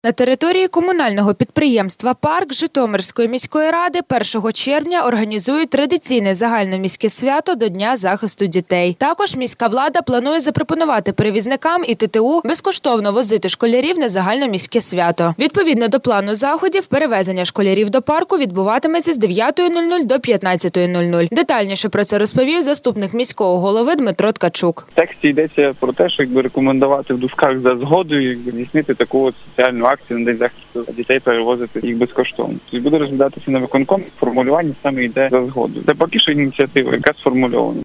На території комунального підприємства «Парк» Житомирської міської ради 1 червня організують традиційне загальноміське свято до Дня захисту дітей. Також міська влада планує запропонувати перевізникам і ТТУ безкоштовно возити школярів на загальноміське свято. Відповідно до плану заходів, перевезення школярів до парку відбуватиметься з 9:00 до 15:00. Детальніше про це розповів заступник міського голови Дмитро Ткачук. В тексті йдеться про те, що рекомендувати в дужках за згодою здійснити таку соціальну акцію на День захисту дітей, перевозити їх безкоштовно. Тобто буде розглядатися на виконкомі, формулювання саме йде за згодою. Це поки що ініціатива, яка сформульована.